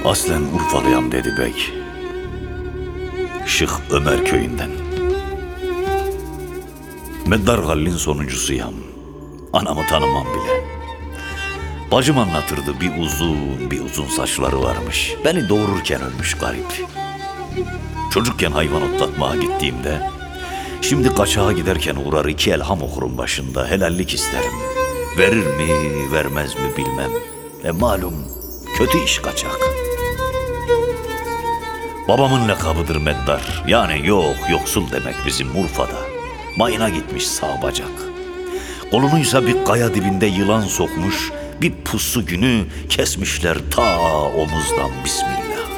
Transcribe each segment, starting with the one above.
Aslen Urfalıyam dedi bek. Şık Ömer köyünden. Meddar Hallin sonuncusuyam. Anamı tanımam bile. Bacım anlatırdı, bir uzun saçları varmış. Beni doğururken ölmüş garip. Çocukken hayvan otlatmaya gittiğimde, şimdi kaçağa giderken uğrar 2 elham okurum başında, helallik isterim. Verir mi vermez mi bilmem. Malum kötü iş kaçak. Babamın lakabıdır Meddar. Yani yoksul demek bizim Urfa'da. Mayına gitmiş sağ bacak. Kolunuysa bir kaya dibinde yılan sokmuş, bir pusu günü kesmişler ta omuzdan bismillah.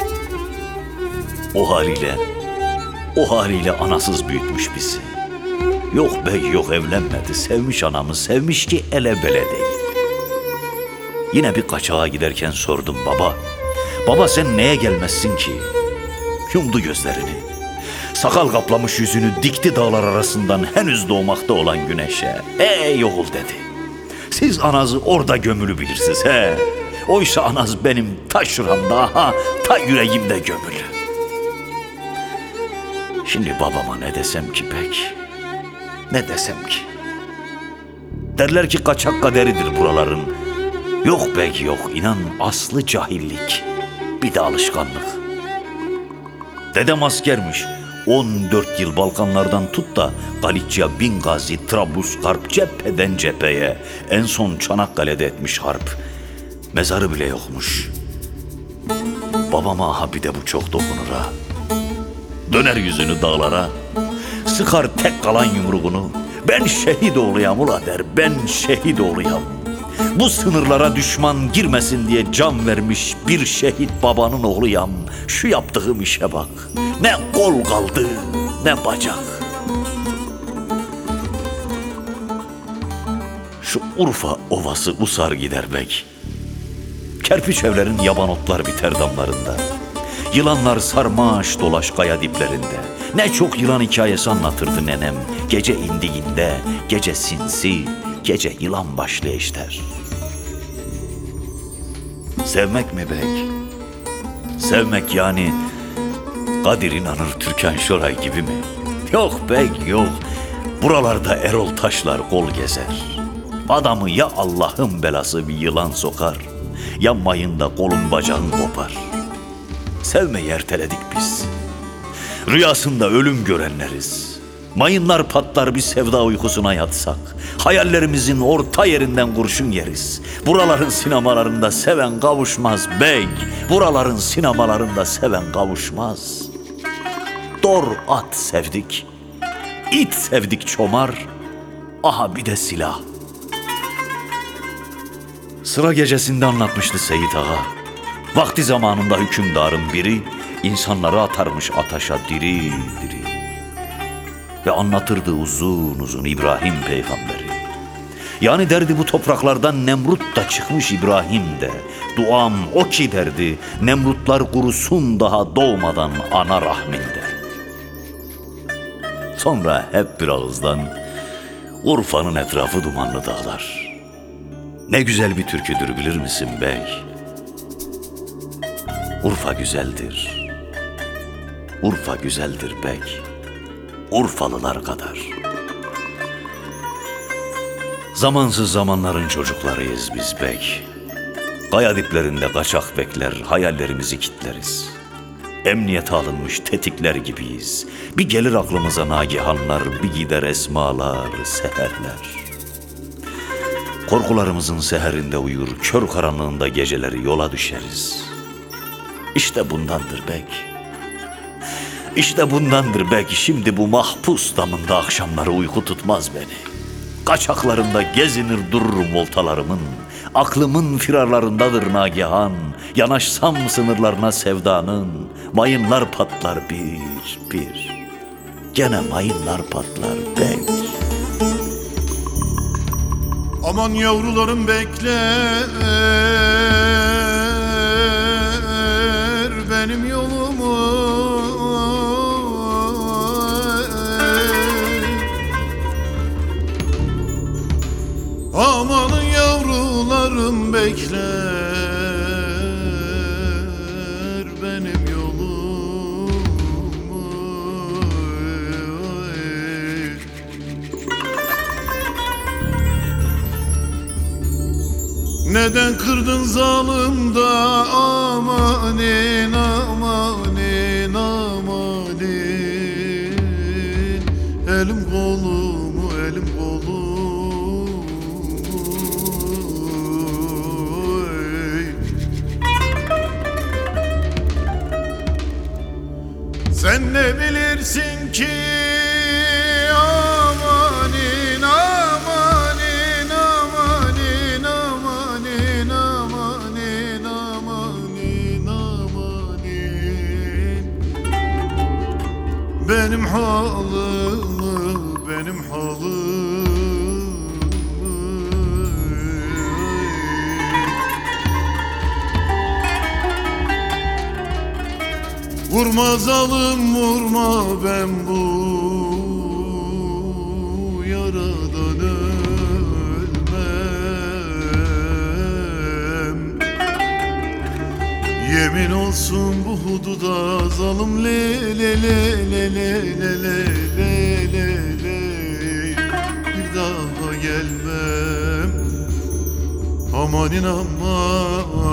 O haliyle anasız büyütmüş bizi. Yok bey yok, evlenmedi, sevmiş anamı, sevmiş ki ele bele değil. Yine bir kaçağa giderken sordum, baba sen neye gelmezsin ki? Yumdu gözlerini. Sakal kaplamış yüzünü dikti dağlar arasından henüz doğmakta olan güneşe. Ey oğul dedi. Siz anazı orada gömülü bilirsiniz he. Oysa anaz benim ta şuramda, ta yüreğimde gömülü. Şimdi babama ne desem ki pek? Ne desem ki? Derler ki kaçak kaderidir buraların. Yok pek yok, inan aslı cahillik. Bir de alışkanlık. Dedem askermiş. 14 yıl Balkanlardan tut da Galicia, Bingazi, Trablusgarp, cepheden cepheye. En son Çanakkale'de etmiş harp. Mezarı bile yokmuş. Babama bir de bu çok dokunur ha. Döner yüzünü dağlara, sıkar tek kalan yumruğunu. Ben şehit oğluyam ula der, ben şehit oğluyam. Bu sınırlara düşman girmesin diye can vermiş bir şehit babanın oğluyam. Şu yaptığım işe bak. Ne kol kaldı, ne bacak. Şu Urfa ovası usar gider bek. Kerpiç evlerin yaban otlar biter damlarında. Yılanlar sarmaş dolaş kaya diplerinde. Ne çok yılan hikayesi anlatırdı nenem. Gece indiğinde, gece sinsi, gece yılan başlı eşter. Sevmek mi bek? Sevmek yani Kadir İnanır, Türkan Şoray gibi mi? Yok bek yok. Buralarda Erol Taşlar kol gezer. Adamı ya Allah'ın belası bir yılan sokar, ya mayında kolun bacağın kopar. Sevmeyi erteledik biz. Rüyasında ölüm görenleriz. Mayınlar patlar bir sevda uykusuna yatsak. Hayallerimizin orta yerinden kurşun yeriz. Buraların sinemalarında seven kavuşmaz bey. Buraların sinemalarında seven kavuşmaz. Dor at sevdik. İt sevdik çomar. Aha bir de silah. Sıra gecesinde anlatmıştı Seyit Ağa. Vakti zamanında hükümdarın biri insanları atarmış ataşa diri diri. Ve anlatırdı uzun uzun İbrahim peygamberi. Yani derdi bu topraklardan Nemrut da çıkmış İbrahim de. Duam o ki derdi, Nemrutlar kurusun daha doğmadan ana rahminde. Sonra hep bir ağızdan Urfa'nın etrafı dumanlı dağlar. Ne güzel bir türküdür bilir misin bey? Urfa güzeldir. Urfa güzeldir bek. Urfalılar kadar. Zamansız zamanların çocuklarıyız biz bek. Kaya diplerinde kaçak bekler, hayallerimizi kitleriz. Emniyete alınmış tetikler gibiyiz. Bir gelir aklımıza nagihanlar, bir gider esmalar, seherler. Korkularımızın seherinde uyur, kör karanlığında geceleri yola düşeriz. İşte bundandır bek. İşte bundandır belki şimdi bu mahpus damında akşamları uyku tutmaz beni. Kaçaklarında gezinir dururum voltalarımın. Aklımın firarlarındadır nagihan. Yanaşsam sınırlarına sevdanın. Mayınlar patlar bir. Gene mayınlar patlar bek. Aman yavrularım bekler benim yolumu. Aman yavrularım bekler Neden kırdın zalimda amanin amanin amanin. Elim kolumu elim kolumu ey. Sen ne bilirsin ki amanin amanin amanin amanin amanin amanin amanin. Benim halımı benim halımı vurma zalim vurma, ben bu yaradan ölmem. Yemin olsun bu hududa zalim le le le le le le le le le le. Bir daha gelmem. Amanin aman